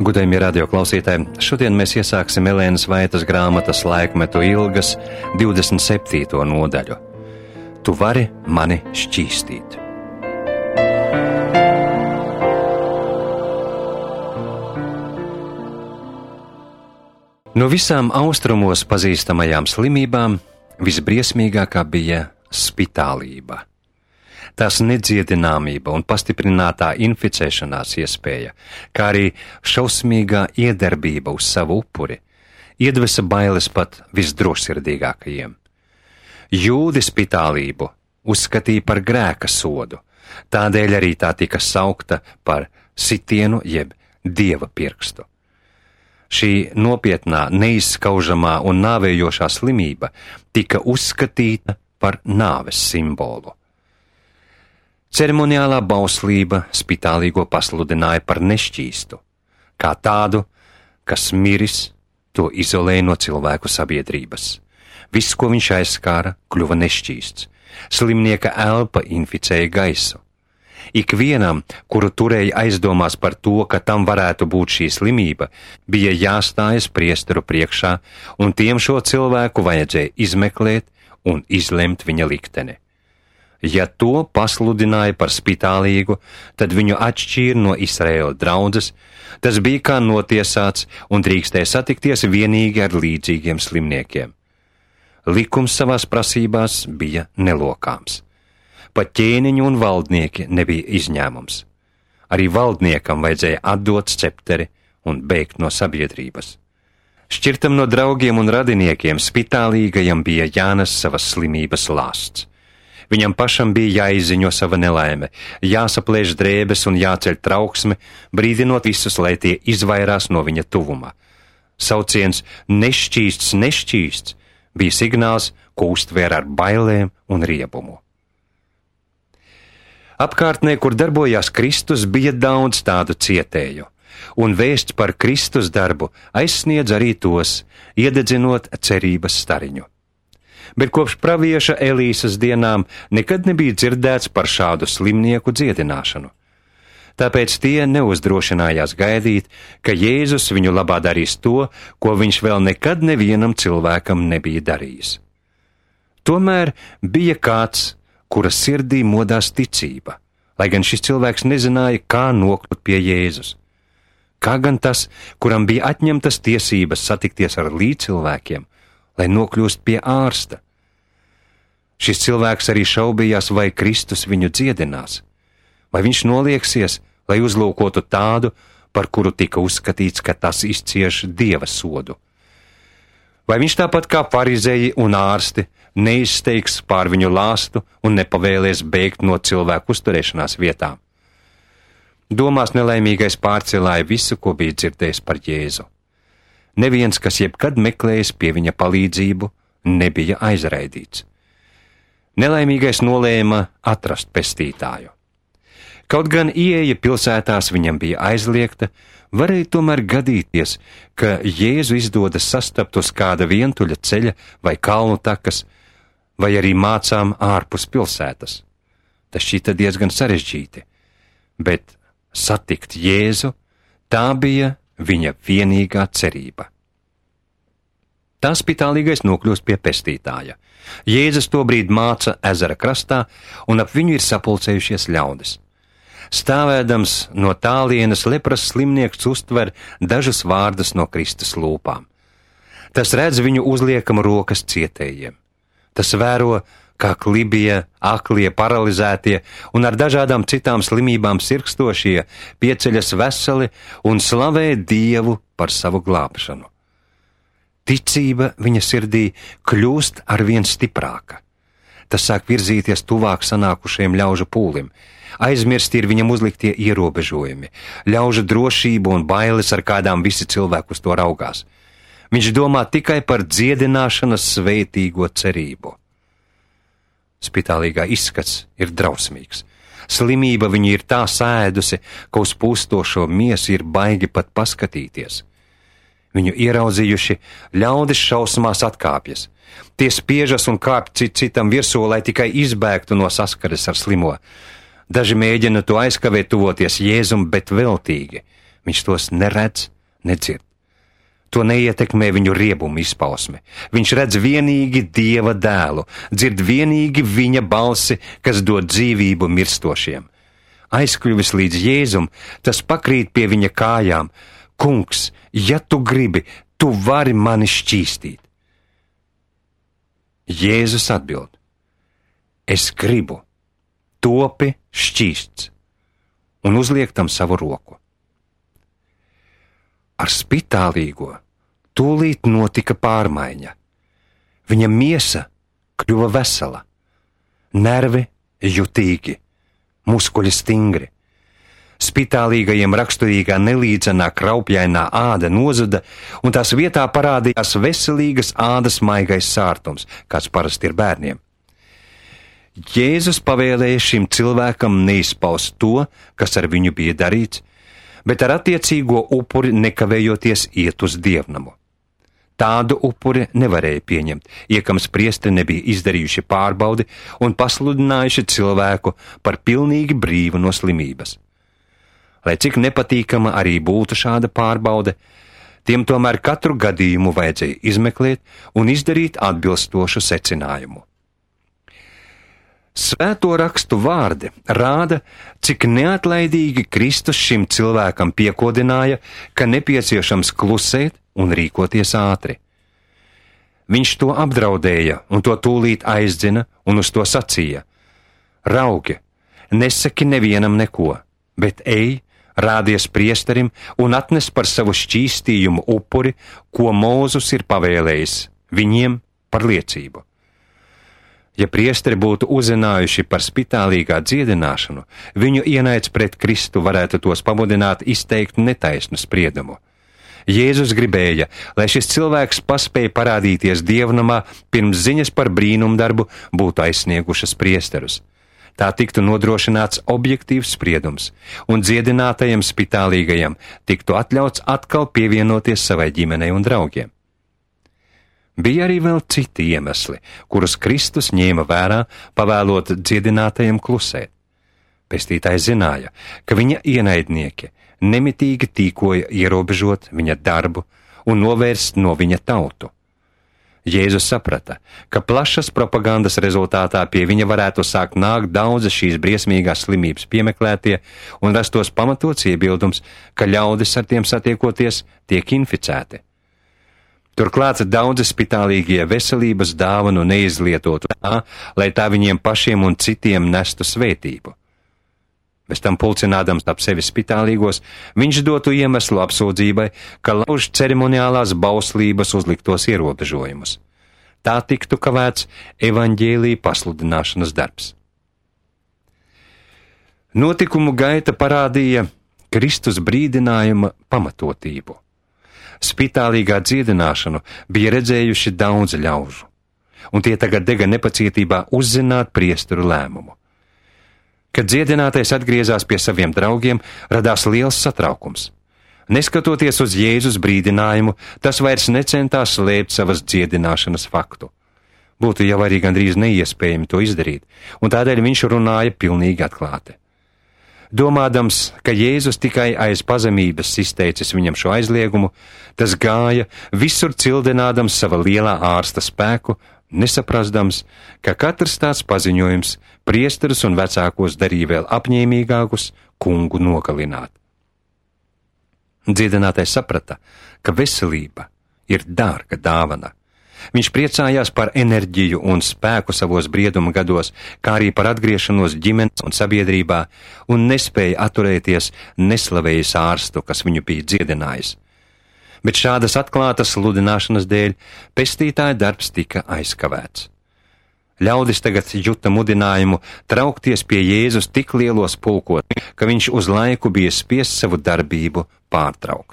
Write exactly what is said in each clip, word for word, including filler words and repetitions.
Godējumie radio klausītāji, šodien mēs iesāksim Elēnas Vaitas grāmatas Laikmetu ilgas divdesmit septīto nodaļu. Tu vari mani šķīstīt. No visām austrumos pazīstamajām slimībām visbriesmīgākā bija spitālība. Tās nedziedināmība un pastiprinātā inficēšanās iespēja, kā arī šausmīgā iedarbība uz savu upuri, iedvesa bailes pat visdrošsirdīgākajiem. Jūdi spitālību uzskatīja par grēka sodu, tādēļ arī tā tika saukta par sitienu jeb dieva pirkstu. Šī nopietnā, neizskaužamā un nāvējošā slimība tika uzskatīta par nāves simbolu. Ceremoniālā bauslība spitālīgo pasludināja par nešķīstu, kā tādu, kas miris, to izolēja no cilvēku sabiedrības. Viss, ko viņš aizskāra, kļuva nešķīsts. Slimnieka elpa inficēja gaisu. Ikvienam, kuru turēja aizdomās par to, ka tam varētu būt šī slimība, bija jāstājas priesteru priekšā, un tiem šo cilvēku vajadzēja izmeklēt un izlemt viņa likteni. Ja to pasludināja par spitālīgu, tad viņu atšķīra no Izraēla draudzes, tas bija kā notiesāts un drīkstēja satikties vienīgi ar līdzīgiem slimniekiem. Likums savās prasībās bija nelokāms. Pat ķēniņi un valdnieki nebija izņēmums. Arī valdniekam vajadzēja atdot scepteri un bēgt no sabiedrības. Šķirtam no draugiem un radiniekiem spitālīgajam bija jānes savas slimības lāsts. Viņam pašam bija jāizziņo sava nelaime, jāsaplēš drēbes un jāceļ trauksme, brīdinot visus, lai tie izvairās no viņa tuvuma. Sauciens nešķīsts, nešķīsts bija signāls, ko uztvēra ar bailēm un riebumu. Apkārtnē, kur darbojās Kristus, bija daudz tādu cietēju, un vēsts par Kristus darbu aizsniedz arī tos, iededzinot cerības stariņu. Bet kopš pravieša Elīsas dienām nekad nebija dzirdēts par šādu slimnieku dziedināšanu. Tāpēc tie neuzdrošinājās gaidīt, ka Jēzus viņu labā darīs to, ko viņš vēl nekad nevienam cilvēkam nebija darījis. Tomēr bija kāds, kura sirdī modās ticība, lai gan šis cilvēks nezināja, kā nokļūt pie Jēzus. Kā gan tas, kuram bija atņemtas tiesības satikties ar līdzcilvēkiem, lai nokļūst pie ārsta. Šis cilvēks arī šaubījās, vai Kristus viņu dziedinās, vai viņš nolieksies, lai uzlūkotu tādu, par kuru tika uzskatīts, ka tas izcieš dieva sodu. Vai viņš tāpat kā farizeji un ārsti neizsteigs pār viņu lāstu un nepavēlies bēgt no cilvēku uzturēšanās vietām? Domās nelaimīgais pārcēlāja visu, ko bija dzirdējis par Jēzu. Neviens, kas jebkad meklējis pie viņa palīdzību, nebija aizraidīts. Nelaimīgais nolēma atrast pestītāju. Kaut gan ieeja pilsētās viņam bija aizliegta, varēja tomēr gadīties, ka Jēzu izdodas sastapt uz kāda vientuļa ceļa vai kalnu takas, vai arī mācām ārpus pilsētas. Tas šķita diezgan sarežģīti, bet satikt Jēzu, tā bija viņa vienīgā cerība. Tā spitālīgais nokļūst pie pestītāja. Jēzus tobrīd māca ezera krastā, un ap viņu ir sapulcējušies ļaudis. Stāvēdams no tālienes, lepras slimnieks uztver dažus vārdus no Kristus lūpām. Tas redz viņu uzliekamu rokas cietējiem. Tas vēro, kā klibie, aklie, paralizētie un ar dažādām citām slimībām sirkstošie pieceļas veseli un slavē Dievu par savu glābšanu. Ticība viņa sirdī kļūst arvien stiprāka. Tas sāk virzīties tuvāk sanākušajiem ļaužu pūlim. Aizmirsti ir viņam uzliktie ierobežojumi, ļaužu drošību un bailes, ar kādām visi cilvēki uz to raugās. Viņš domā tikai par dziedināšanas svētīgo cerību. Spitālīgā izskats ir drausmīgs. Slimība viņu ir tā sēdusi, ka uz pustošo miesu ir baigi pat paskatīties. Viņu ieraudzījuši, ļaudis šausmās atkāpjas. Tie spiežas un kāp cit citam virsū, lai tikai izbēgtu no saskares ar slimo. Daži mēģina to aizkavēt tuvoties Jēzum, bet veltīgi. Viņš tos neredz nedzird. To neietekmē viņu riebumu izpausme. Viņš redz vienīgi Dieva dēlu, dzird vienīgi viņa balsi, kas dod dzīvību mirstošiem. Aizkļuvis līdz Jēzum, tas pakrīt pie viņa kājām. Kungs, ja tu gribi, tu vari mani šķīstīt. Jēzus atbild: Es gribu, topi šķīsts, un uzliek tam savu roku. Ar spitālīgo tūlīt notika pārmaiņa. Viņa miesa kļuva vesela, nervi jutīgi, muskuļi stingri. Spitālīgajiem raksturīgā nelīdzenā kraupjainā āda nozuda, un tās vietā parādījās veselīgas ādas maigais sārtums, kāds parasti ir bērniem. Jēzus pavēlēja šim cilvēkam neizpaust to, kas ar viņu bija darīts, bet ar attiecīgo upuri nekavējoties iet uz dievnamu. Tādu upuri nevarēja pieņemt, iekams priesteri nebija izdarījuši pārbaudi un pasludinājuši cilvēku par pilnīgi brīvu no slimības. Lai cik nepatīkama arī būtu šāda pārbaude, tiem tomēr katru gadījumu vajadzēja izmeklēt un izdarīt atbilstošu secinājumu. Svēto rakstu vārdi rāda, cik neatlaidīgi Kristus šim cilvēkam piekodināja, ka nepieciešams klusēt un rīkoties ātri. Viņš to apdraudēja un to tūlīt aizdzina un uz to sacīja: Raugi, nesaki nevienam neko, bet ej, rādies priesterim un atnes par savu šķīstījumu upuri, ko Mūzes ir pavēlējis viņiem par liecību. Ja priesteri būtu uzzinājuši par spitālīgā dziedināšanu, viņu ienaids pret Kristu varētu tos pamudināt izteikt netaisnu spriedumu. Jēzus gribēja, lai šis cilvēks paspēja parādīties dievnamā, pirms ziņas par brīnumdarbu būtu aizsniegušas priesterus. Tā tiktu nodrošināts objektīvs spriedums, un dziedinātajam spitālīgajam tiktu atļauts atkal pievienoties savai ģimenei un draugiem. Bija arī vēl citi iemesli, kurus Kristus ņēma vērā, pavēlot dziedinātajam klusēt. Pestītājs zināja, ka viņa ienaidnieki nemitīgi tīkoja ierobežot viņa darbu un novērst no viņa tautu. Jēzus saprata, ka plašas propagandas rezultātā pie viņa varētu sākt nākt daudzi šīs briesmīgās slimības piemeklētie un rastos pamatots iebildums, ka ļaudis ar tiem satiekoties tiek inficēti. Turklāt daudzi spitālīgie veselības dāvanu neizlietotu tā, lai tā viņiem pašiem un citiem nestu svētību. Bez tam pulcinādams ap sevi spitālīgos, viņš dotu iemeslu apsūdzībai, ka lauž ceremoniālās bauslības uzliktos ierobežojumus. Tā tiktu kavēts evaņģēlija pasludināšanas darbs. Notikumu gaita parādīja Kristus brīdinājuma pamatotību. Spitālīgā dziedināšanu bija redzējuši daudzi ļaužu, un tie tagad dega nepacietībā uzzināt priesteru lēmumu. Kad dziedinātais atgriezās pie saviem draugiem, radās liels satraukums. Neskatoties uz Jēzus brīdinājumu, tas vairs necentās slēpt savas dziedināšanas faktu. Būtu jau arī gandrīz neiespējami to izdarīt, un tādēļ viņš runāja pilnīgi atklāti. Domādams, ka Jēzus tikai aiz pazemības izteicis viņam šo aizliegumu, tas gāja, visur cildinādams sava lielā ārsta spēku, nesaprastams, ka katrs tāds paziņojums priesterus un vecākos darīja vēl apņēmīgākus kungu nogalināt. Dziedinātais saprata, ka veselība ir dārga dāvana. Viņš priecājās par enerģiju un spēku savos brieduma gados, kā arī par atgriešanos ģimenes un sabiedrībā, un nespēja atturēties neslavējis ārstu, kas viņu bija dziedinājis. Bet šādas atklātas sludināšanas dēļ pestītāja darbs tika aizkavēts. Ļaudis tagad juta mudinājumu traukties pie Jēzus tik lielos pulkos, ka viņš uz laiku bija spiests savu darbību pārtraukt.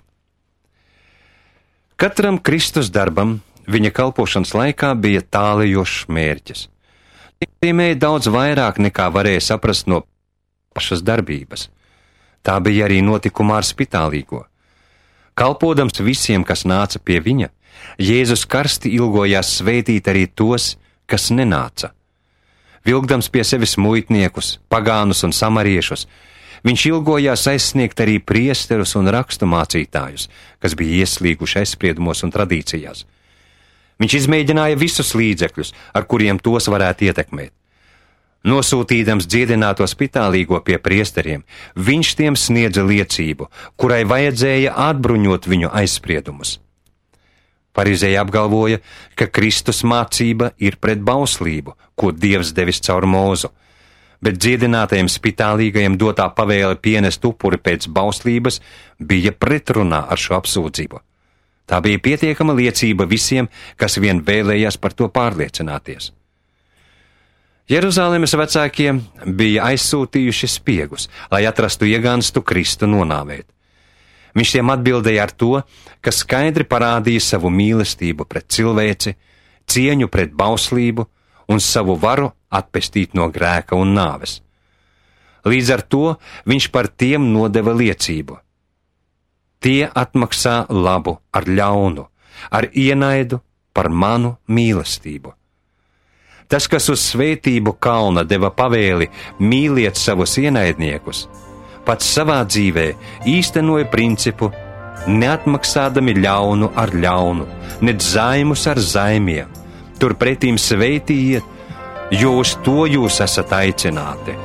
Katram Kristus darbam viņa kalpošanas laikā bija tālajošs mērķis. Tie nozīmēja daudz vairāk nekā varēja saprast no pašas darbības. Tā bija arī notikumā ar spitālīgo. Kalpodams visiem, kas nāca pie viņa, Jēzus karsti ilgojās svētīt arī tos, kas nenāca. Vilkdams pie sevis muitniekus, pagānus un samariešus, Viņš ilgojās aizsniegt arī priesterus un rakstu mācītājus, kas bija ieslīguši aizspriedumos un tradīcijās. Viņš izmēģināja visus līdzekļus, ar kuriem tos varētu ietekmēt. Nosūtīdams dziedināto spitālīgo pie priesteriem, viņš tiem sniedza liecību, kurai vajadzēja atbruņot viņu aizspriedumus. Farizēji apgalvoja, ka Kristus mācība ir pret bauslību, ko Dievs devis caur Mūzu, bet dziedinātajiem spitālīgajiem dotā pavēle pienest upuri pēc bauslības bija pretrunā ar šo apsūdzību. Tā bija pietiekama liecība visiem, kas vien vēlējās par to pārliecināties. Jeruzalemes vecākie bija aizsūtījuši spiegus, lai atrastu iegānstu Kristu nonāvēt. Viņš tiem atbildēja ar to, ka skaidri parādīja savu mīlestību pret cilvēci, cieņu pret bauslību un savu varu atpestīt no grēka un nāves. Līdz ar to viņš par tiem nodeva liecību. Tie atmaksā labu ar ļaunu, ar ienaidu par manu mīlestību. Tas, kas uz svētību kalna deva pavēli mīliet savus ienaidniekus, pats savā dzīvē īstenoja principu neatmaksādami ļaunu ar ļaunu, nec zaimus ar zaimiem. Turpretīm svētījiet, jo uz to jūs esat aicināti.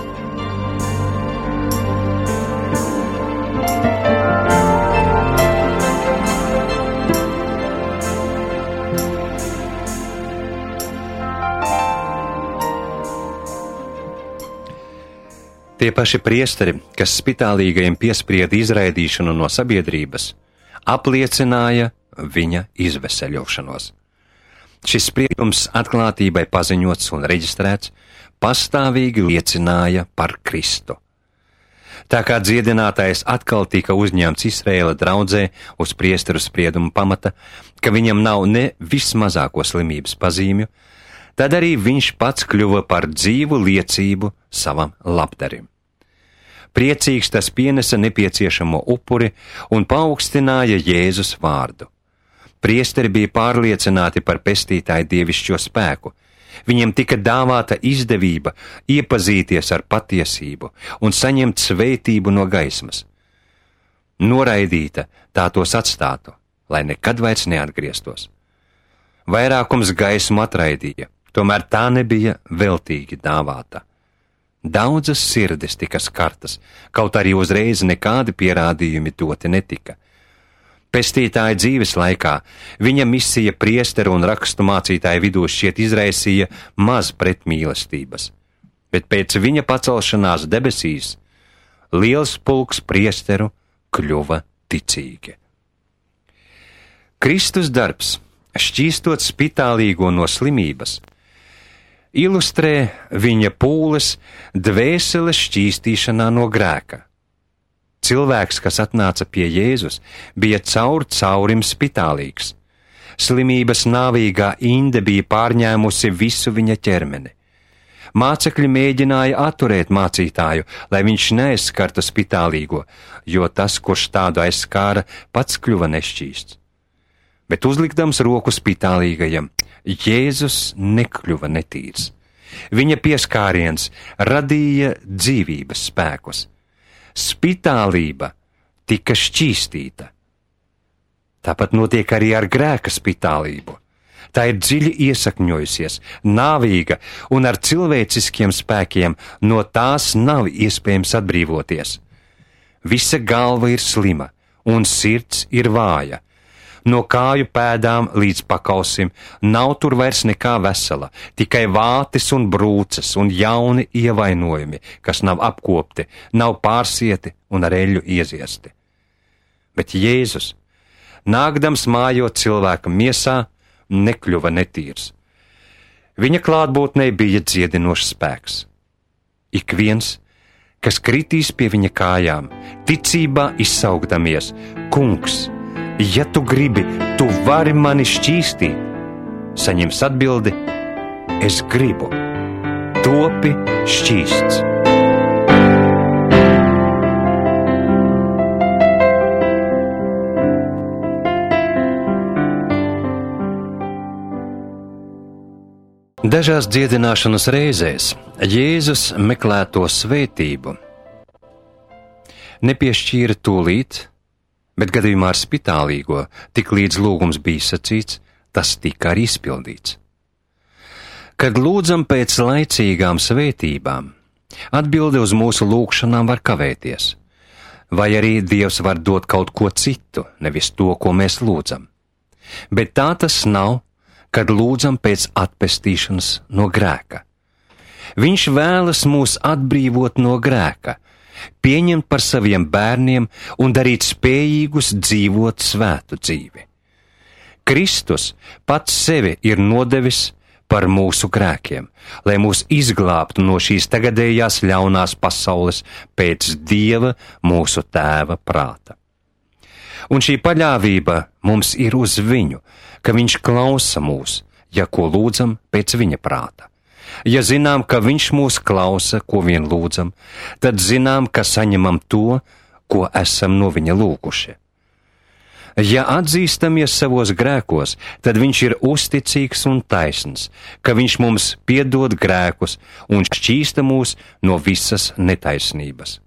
Tie paši priesteri, kas spitālīgajiem piesprieda izraidīšanu no sabiedrības, apliecināja viņa izveseļošanos. Šis spriedums atklātībai paziņots un reģistrēts, pastāvīgi liecināja par Kristu. Tā kā dziedinātājs atkal tika uzņemts Izraēla draudzē uz priesteru spriedumu pamata, ka viņam nav ne vismazāko slimības pazīmju, tad arī viņš pats kļuva par dzīvu liecību savam labdarim. Priecīgs tas pienesa nepieciešamo upuri un paaugstināja Jēzus vārdu. Priesteri bija pārliecināti par pestītāju dievišķo spēku. Viņiem tika dāvāta izdevība iepazīties ar patiesību un saņemt svētību no gaismas. Noraidīta tā tos atstātu, lai nekad vairs neatgrieztos. Vairākums gaismu atraidīja, tomēr tā nebija veltīgi dāvāta. Daudzas sirdis tika skartas, kaut arī uzreiz nekādi pierādījumi doti netika. Pestītāja dzīves laikā viņa misija priesteru un rakstu mācītāju vidū šķiet izraisīja maz pretmīlestības, bet pēc viņa pacelšanās debesīs liels pulks priesteru kļuva ticīgi. Kristus darbs, šķīstot spitālīgo no slimības, ilustrē viņa pūles dvēseles šķīstīšanā no grēka. Cilvēks, kas atnāca pie Jēzus, bija caur caurim spitālīgs. Slimības nāvīgā inde bija pārņēmusi visu viņa ķermeni. Mācekļi mēģināja atturēt mācītāju, lai viņš neaizskartu spitālīgo, jo tas, kurš tādu aizskāra, pats kļuva nešķīsts. Bet uzlikdams roku spitālīgajam, Jēzus nekļuva netīrs. Viņa pieskāriens radīja dzīvības spēkus. Spitālība tika šķīstīta. Tāpat notiek arī ar grēka spitālību. Tā ir dziļi iesakņojusies, nāvīga un ar cilvēciskiem spēkiem no tās nav iespējams atbrīvoties. Visa galva ir slima un sirds ir vāja. No kāju pēdām līdz pakausim nav tur vairs nekā vesela, tikai vātis un brūces un jauni ievainojumi, kas nav apkopti, nav pārsieti un ar eļļu ieziesti. Bet Jēzus, nākdams mājot cilvēka miesā, nekļuva netīrs. Viņa klātbūtnē bija dziedinošs spēks. Ik viens, kas kritīs pie viņa kājām, ticībā izsaugdamies: Kungs, ja tu gribi, tu vari mani šķīstīt, saņems atbildi: es gribu, topi šķīsts. Dažās dziedināšanas reizēs Jēzus meklē to svētību, nepiešķīra tūlīt, bet gadījumā ar spitālīgo, tik līdz lūgums bija sacīts, tas tika arī izpildīts. Kad lūdzam pēc laicīgām svētībām, atbilde uz mūsu lūgšanām var kavēties, vai arī Dievs var dot kaut ko citu, nevis to, ko mēs lūdzam. Bet tā tas nav, kad lūdzam pēc atpestīšanas no grēka. Viņš vēlas mūs atbrīvot no grēka, pieņemt par saviem bērniem un darīt spējīgus dzīvot svētu dzīvi. Kristus pats sevi ir nodevis par mūsu grēkiem, lai mūs izglābtu no šīs tagadējās ļaunās pasaules pēc Dieva mūsu Tēva prāta. Un šī paļāvība mums ir uz viņu, ka viņš klausa mūs, ja ko lūdzam pēc viņa prāta. Ja zinām, ka viņš mūs klausa, ko vien lūdzam, tad zinām, ka saņemam to, ko esam no viņa lūguši. Ja atzīstamies savos grēkos, tad viņš ir uzticīgs un taisns, ka viņš mums piedod grēkus un šķīsta mūs no visas netaisnības.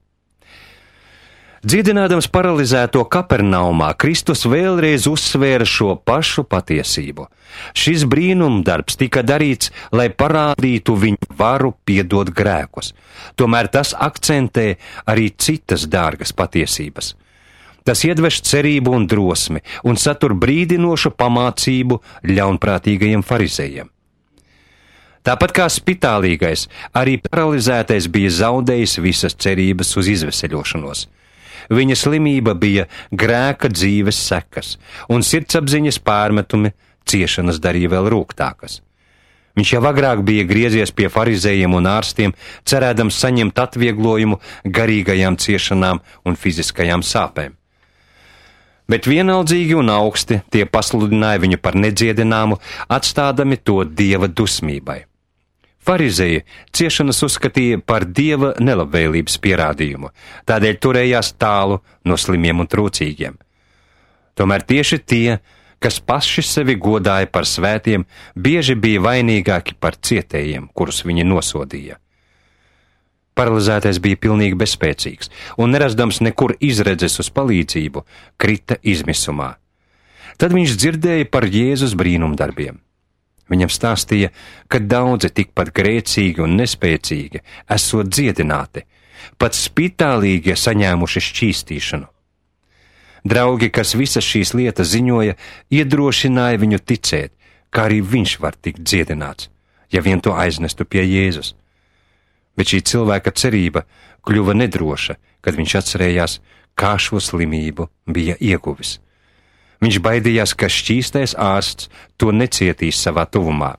Dziedinādams paralizēto Kapernaumā, Kristus vēlreiz uzsvēra šo pašu patiesību. Šis brīnumdarbs tika darīts, lai parādītu viņu varu piedot grēkus. Tomēr tas akcentē arī citas dārgas patiesības. Tas iedvež cerību un drosmi un satur brīdinošu pamācību ļaunprātīgajiem farizējiem. Tāpat kā spitālīgais, arī paralizētais bija zaudējis visas cerības uz izveseļošanos. Viņa slimība bija grēka dzīves sekas, un sirdsapziņas pārmetumi ciešanas darīja vēl rūgtākas. Viņš jau agrāk bija griezies pie farizējiem un ārstiem, cerēdams saņemt atvieglojumu garīgajām ciešanām un fiziskajām sāpēm. Bet vienaldzīgi un augsti tie pasludināja viņu par nedziedināmu, atstādami to Dieva dusmībai. Farizēji ciešanas uzskatīja par Dieva nelabvēlības pierādījumu, tādēļ turējās tālu no slimiem un trūcīgiem. Tomēr tieši tie, kas paši sevi godāja par svētiem, bieži bija vainīgāki par cietējiem, kurus viņi nosodīja. Paralizētais bija pilnīgi bezspēcīgs, un nerasdams nekur izredzes uz palīdzību, krita izmisumā. Tad viņš dzirdēja par Jēzus brīnumdarbiem. Viņam stāstīja, ka daudzi tikpat grēcīgi un nespēcīgi esot dziedināti, pat spitālīgie saņēmuši šķīstīšanu. Draugi, kas visas šīs lietas ziņoja, iedrošināja viņu ticēt, kā arī viņš var tikt dziedināts, ja vien to aiznestu pie Jēzus. Bet šī cilvēka cerība kļuva nedroša, kad viņš atcerējās, kā šo slimību bija ieguvis. Viņš baidījās, ka šķīstais ārsts to necietīs savā tuvumā.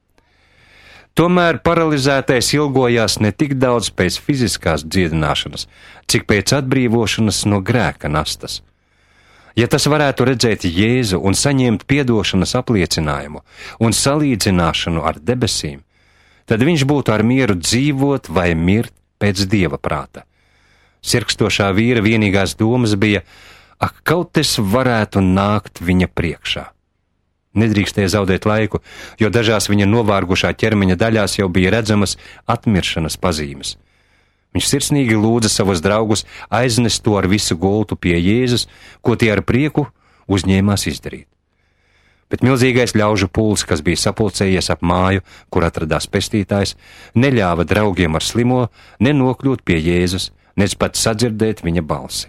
Tomēr paralizētais ilgojās ne tik daudz pēc fiziskās dziedināšanas, cik pēc atbrīvošanas no grēka nastas. Ja tas varētu redzēt Jēzu un saņemt piedošanas apliecinājumu un salīdzināšanu ar debesīm, tad viņš būtu ar mieru dzīvot vai mirt pēc Dieva prāta. Sirkstošā vīra vienīgās domas bija: ak, kaut es varētu nākt viņa priekšā. Nedrīkstēja zaudēt laiku, jo dažās viņa novārgušā ķermeņa daļās jau bija redzamas atmiršanas pazīmes. Viņš sirsnīgi lūdza savus draugus aiznest to ar visu gultu pie Jēzus, ko tie ar prieku uzņēmās izdarīt. Bet milzīgais ļaužu pulks, kas bija sapulcējies ap māju, kur atradās pestītājs, neļāva draugiem ar slimo nenokļūt pie Jēzus, nec pat sadzirdēt viņa balsi.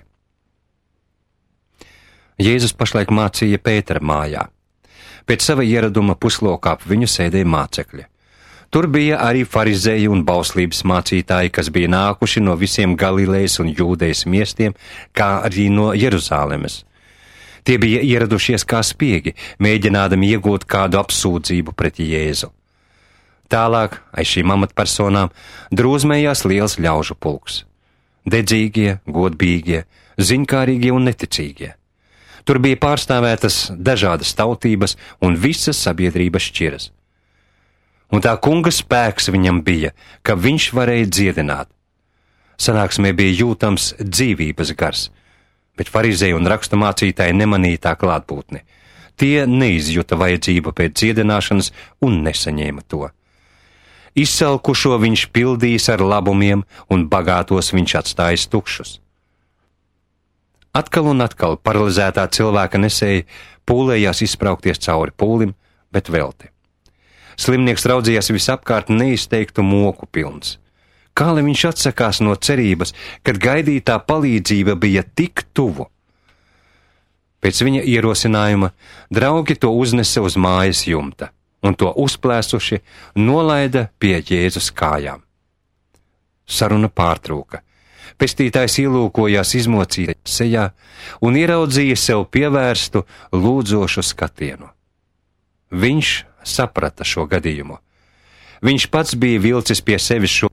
Jēzus pašlaik mācīja Pētera mājā. Pēc sava ieraduma puslaukā ap viņu sēdēja mācekļi. Tur bija arī farizēji un bauslības mācītāji, kas bija nākuši no visiem Galilejas un Jūdejas miestiem, kā arī no Jeruzālemes. Tie bija ieradušies kā spiegi, mēģinādami iegūt kādu apsūdzību pret Jēzu. Tālāk, aiz šīm amatpersonām, drūzmējās liels ļaužu pulks. Dedzīgie, godbīgie, ziņkārīgie un neticīgie. Tur bija pārstāvētas dažādas tautības un visas sabiedrības šķiras. Un tā kunga spēks viņam bija, ka viņš varēja dziedināt. Sanāksmē bija jūtams dzīvības gars, bet farizēji un raksturmācītāji nemanīja tā klātbūtni. Tie neizjuta vajadzību pēc dziedināšanas un nesaņēma to. Izsalkušo viņš pildījis ar labumiem un bagātos viņš atstājis tukšus. Atkal un atkal paralizētā cilvēka nesēja pūlējās izspraukties cauri pūlim, bet velti. Slimnieks raudzījās visapkārt neizteiktu moku pilns. Kā lai viņš atsakās no cerības, kad gaidītā palīdzība bija tik tuvu? Pēc viņa ierosinājuma draugi to uznesa uz mājas jumta un to uzplēsuši nolaida pie Jēzus kājām. Saruna pārtrūka. Pestītājs ielūkojās izmocītā sejā un ieraudzīja sev pievērstu lūdzošu skatienu. Viņš saprata šo gadījumu. Viņš pats bija vilcis pie sevis šo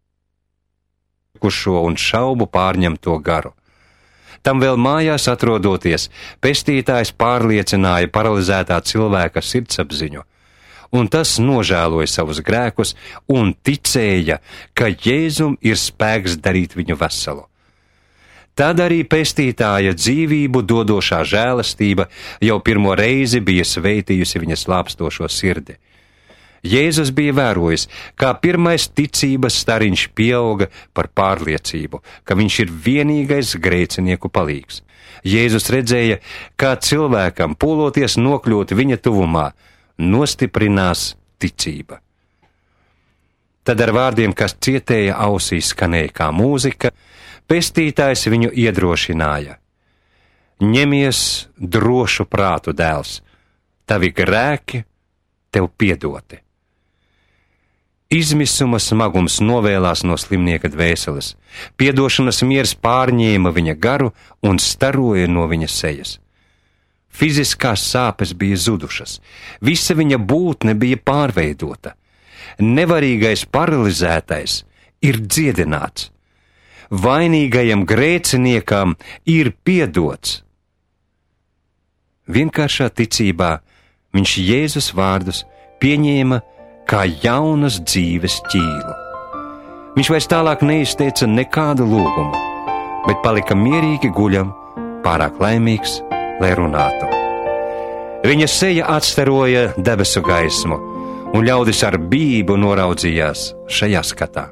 šo un šaubu pārņemto garu. Tam vēl mājās atrodoties, pestītājs pārliecināja paralizētā cilvēka sirdsapziņu, un tas nožēloja savus grēkus un ticēja, ka Jēzum ir spēks darīt viņu veselu. Tad arī pestītāja dzīvību dodošā žēlastība jau pirmo reizi bija sveitījusi viņa slāpstošo sirdi. Jēzus bija vērojis, kā pirmais ticības stariņš pieauga par pārliecību, ka viņš ir vienīgais grēcinieku palīgs. Jēzus redzēja, kā cilvēkam, pūloties nokļūt viņa tuvumā, nostiprinās ticība. Tad ar vārdiem, kas cietēja ausīs, skanēja kā mūzika, pestītājs viņu iedrošināja. Ņemies drošu prātu, dēls, tavi grēki tev piedoti. Izmisuma smagums novēlās no slimnieka dvēseles, piedošanas miers pārņēma viņa garu un staroja no viņa sejas. Fiziskās sāpes bija zudušas, visa viņa būtne bija pārveidota. Nevarīgais paralizētais ir dziedināts. Vainīgajam grēciniekam ir piedots. Vienkāršā ticībā viņš Jēzus vārdus pieņēma kā jaunas dzīves ķīlu. Viņš vairs tālāk neizteica nekādu lūgumu, bet palika mierīgi guļam, pārāk laimīgs, lai runātu. Viņa seja atstaroja debesu gaismu, un ļaudis ar bību noraudzījās šajā skatā.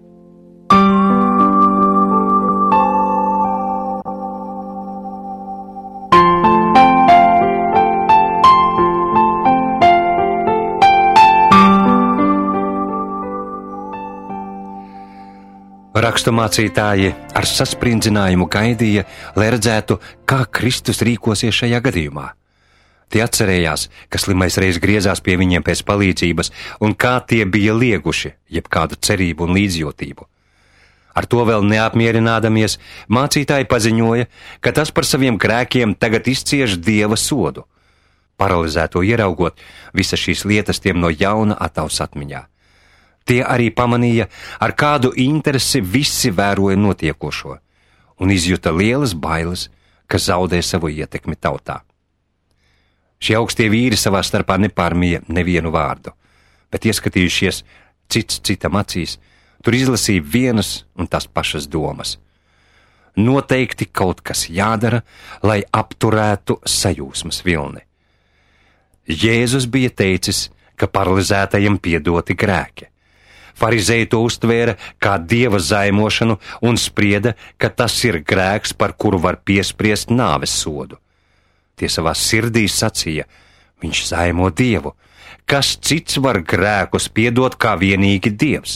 Raksturmācītāji ar sasprindzinājumu gaidīja, lai redzētu, kā Kristus rīkosies šajā gadījumā. Tie atcerējās, ka slimais reiz griezās pie viņiem pēc palīdzības un kā tie bija lieguši jebkādu cerību un līdzjūtību. Ar to vēl neapmierinādamies, mācītāji paziņoja, ka tas par saviem grēkiem tagad izcieš Dieva sodu. Paralizēto ieraugot, visas šīs lietas tiem no jauna ataus atmiņā. Tie arī pamanīja, ar kādu interesi visi vēroja notiekošo, un izjuta lielas bailes, ka zaudē savu ietekmi tautā. Šie augstie vīri savā starpā nepārmīja nevienu vārdu, bet ieskatījušies cits citam acīs, tur izlasīja vienas un tās pašas domas. Noteikti kaut kas jādara, lai apturētu sajūsmas vilni. Jēzus bija teicis, ka paralizētajiem piedoti grēki. Farizēji to uztvēra kā Dieva zaimošanu un sprieda, ka tas ir grēks, par kuru var piespriest nāves sodu. Tie savā sirdī sacīja, viņš zaimo Dievu. Kas cits var grēkus piedot kā vienīgi Dievs?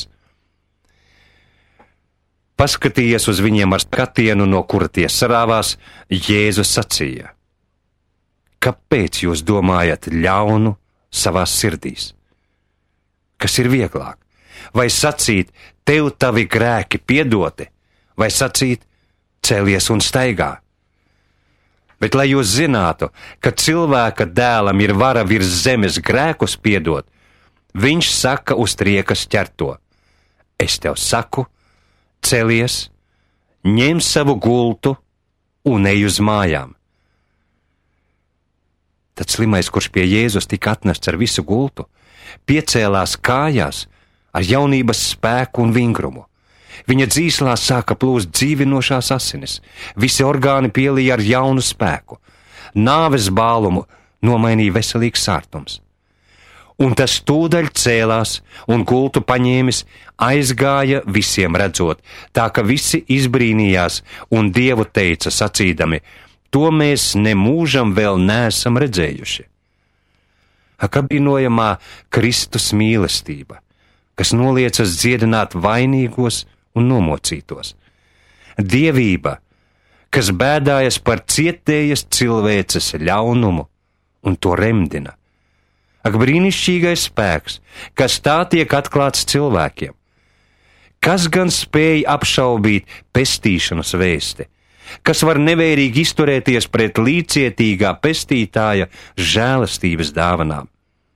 Paskatījies uz viņiem ar skatienu, no kura tie sarāvās, Jēzus sacīja: Kāpēc jūs domājat ļaunu savās sirdīs? Kas ir vieglāk? Vai sacīt, tev tavi grēki piedoti, vai sacīt, celies un staigā? Bet, lai jūs zinātu, ka cilvēka dēlam ir vara virs zemes grēkus piedot, viņš saka uz triekas ķerto: Es tev saku, celies, ņem savu gultu un ej uz mājām. Tad slimais, kurš pie Jēzus tika atnests ar visu gultu, piecēlās kājās ar jaunības spēku un vingrumu. Viņa dzīslās sāka plūst dzīvinošās asinis, visi orgāni pielīja ar jaunu spēku, nāves bālumu nomainīja veselīgs sārtums. Un tas tūdaļ cēlās un gultu paņēmis, aizgāja visiem redzot, tā ka visi izbrīnījās un Dievu teica sacīdami, to mēs nemūžam vēl neesam redzējuši. Ak, apbrīnojamā Kristus mīlestība, kas noliecas dziedināt vainīgos un nomocītos. Dievība, kas bēdājas par cietējas cilvēces ļaunumu un to remdina. Ak, brīnišķīgais spēks, kas tā tiek atklāts cilvēkiem. Kas gan spēj apšaubīt pestīšanas vēsti? Kas var nevērīgi izturēties pret līdzcietīgā pestītāja žēlastības dāvanām?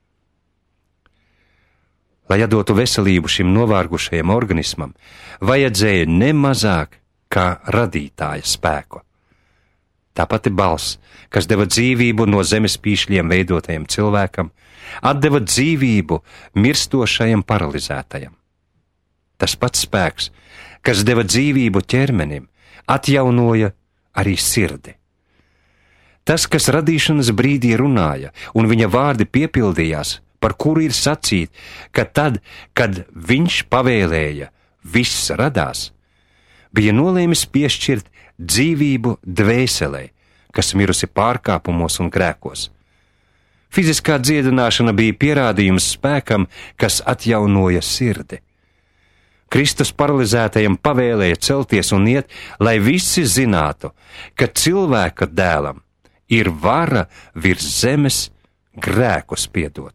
Lai atdotu veselību šim novārgušajam organismam, vajadzēja nemazāk kā radītāja spēku. Tā pati balss, kas deva dzīvību no zemes pīšļiem veidotajam cilvēkam, atdeva dzīvību mirstošajam paralizētajam. Tas pats spēks, kas deva dzīvību ķermenim, atjaunoja arī sirdi. Tas, kas radīšanas brīdī runāja, un viņa vārdi piepildījās, par kuru ir sacīt, ka tad, kad viņš pavēlēja, viss radās, bija nolēmis piešķirt dzīvību dvēselē, kas mirusi pārkāpumos un grēkos. Fiziskā dziedināšana bija pierādījums spēkam, kas atjaunoja sirdi. Kristus paralizētajam pavēlēja celties un iet, lai visi zinātu, ka cilvēka dēlam ir vara virs zemes grēkus piedot.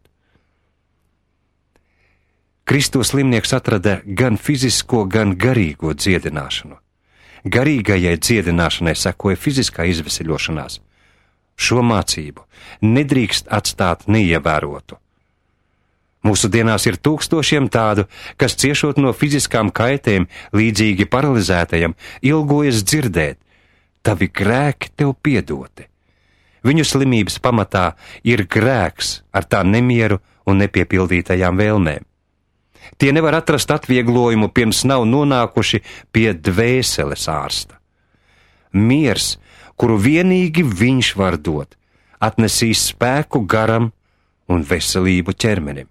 Kristus slimnieks atrada gan fizisko, gan garīgo dziedināšanu. Garīgajai dziedināšanai sekoja fiziskā izveseļošanās. Šo mācību nedrīkst atstāt neievērotu. Mūsu dienās ir tūkstošiem tādu, kas ciešot no fiziskām kaitēm, līdzīgi paralizētajam, ilgojas dzirdēt, tavi grēki tev piedoti. Viņu slimības pamatā ir grēks ar tā nemieru un nepiepildītajām vēlmēm. Tie nevar atrast atvieglojumu, pirms nav nonākuši pie dvēseles ārsta. Miers, kuru vienīgi viņš var dot, atnesīs spēku garam un veselību ķermenim.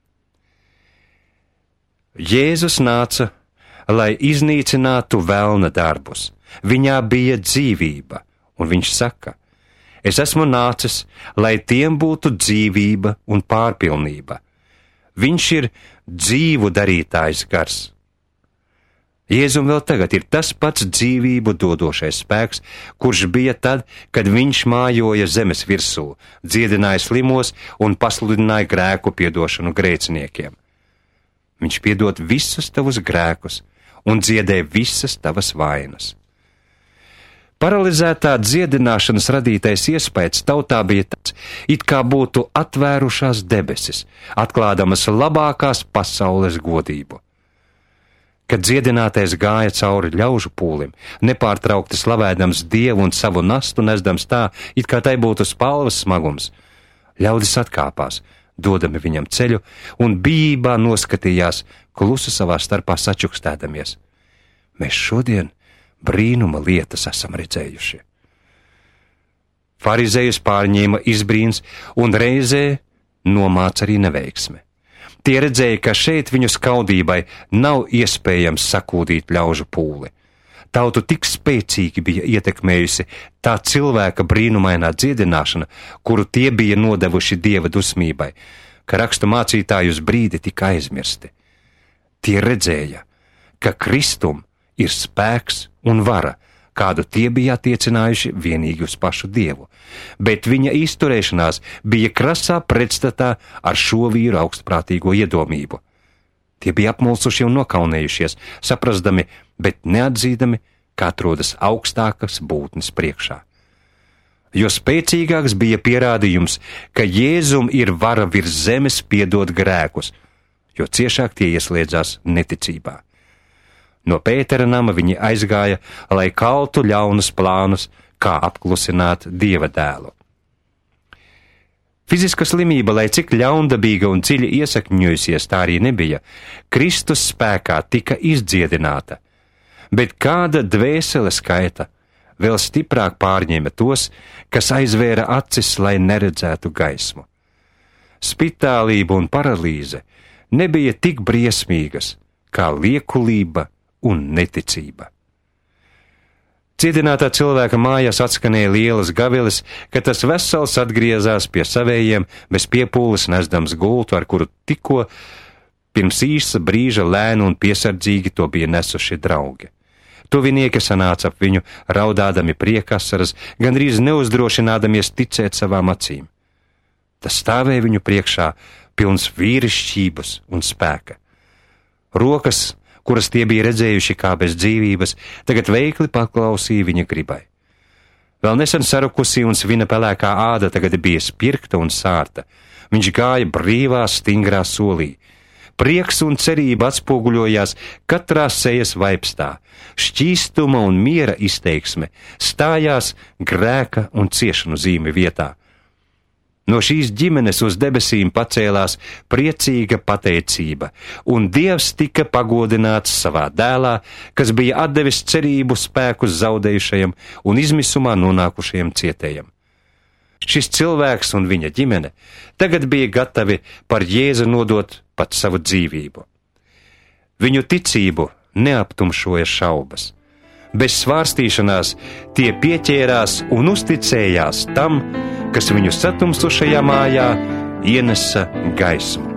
Jēzus nāca, lai iznīcinātu velna darbus. Viņā bija dzīvība, un viņš saka, es esmu nācis, lai tiem būtu dzīvība un pārpilnība. Viņš ir dzīvu darītājs gars. Jēzum vēl tagad ir tas pats dzīvību dodošais spēks, kurš bija tad, kad viņš mājoja zemes virsū, dziedināja slimos un pasludināja grēku piedošanu grēciniekiem. Viņš piedod visus tavus grēkus un dziedē visas tavas vainas. Paralizētā dziedināšanas radītais iespējas tautā bija tāds, it kā būtu atvērušās debesis, atklādamas labākās pasaules godību. Kad dziedinātais gāja cauri ļaužu pūlim, nepārtraukti slavēdams Dievu un savu nastu nesdams tā, it kā tai būtu spalvas smagums, ļaudis atkāpās, dodami viņam ceļu, un bijībā noskatījās, klusu savā starpā sačukstēdamies. Mēs šodien brīnuma lietas esam redzējuši. Farizējus pārņēma izbrīns un reizē nomāca arī neveiksme. Tie redzēja, ka šeit viņu skaudībai nav iespējams sakūdīt ļaužu pūli. Tautu tik spēcīgi bija ietekmējusi tā cilvēka brīnumainā dziedināšana, kuru tie bija nodevuši Dieva dusmībai, ka rakstu mācītāji uz brīdi tika aizmirsti. Tie redzēja, ka Kristum ir spēks un vara, kādu tie bija attiecinājuši vienīgi uz pašu Dievu, bet viņa izturēšanās bija krasā pretstatā ar šo vīru augstprātīgo iedomību. Tie bija apmulsuši un nokaunējušies, saprastami, bet neatzīdami, kā atrodas augstākas būtnes priekšā. Jo spēcīgāks bija pierādījums, ka Jēzum ir vara virs zemes piedot grēkus, jo ciešāk tie ieslēdzās neticībā. No Pētera nama viņi aizgāja, lai kaltu ļaunus plānus, kā apklusināt Dieva dēlu. Fiziska slimība, lai cik ļaundabīga un dziļi iesakņojusies, tā arī nebija, Kristus spēkā tika izdziedināta, bet kāda dvēseles kaita vēl stiprāk pārņēma tos, kas aizvēra acis, lai neredzētu gaismu. spitālība un paralīze nebija tik briesmīgas kā liekulība un neticība. Cietinātā cilvēka mājās atskanēja lielas gaviles, ka tas vesels atgriezās pie savējiem bez piepūles nesdams gultu, ar kuru tikko pirms īsa brīža lēni un piesardzīgi to bija nesuši draugi. Tuvinieki sanāca ap viņu, raudādami priekasaras, gandrīz neuzdrošinādamies ticēt savām acīm. Tas stāvēja viņu priekšā, pilns vīrišķības un spēka. Rokas, kuras tie bija redzējuši kā bez dzīvības, tagad veikli paklausīja viņa gribai. Vēl nesen sarukusī un svina pelēkā āda tagad bija spirkta un sārta. Viņš gāja brīvā, stingrā solī. Prieks un cerība atspoguļojās katrā sejas vaipstā. Šķīstuma un miera izteiksme stājās grēka un ciešanu zīme vietā. No šīs ģimenes uz debesīm pacēlās priecīga pateicība, un Dievs tika pagodināts savā dēlā, kas bija atdevis cerību spēkus zaudējušajam un izmisumā nonākušajam cietējam. Šis cilvēks un viņa ģimene tagad bija gatavi par Jēzu nodot pat savu dzīvību. Viņu ticību neaptumšoja šaubas. Bez svārstīšanās tie pieķērās un uzticējās tam, kas viņu satumsušajā mājā ienesa gaismu.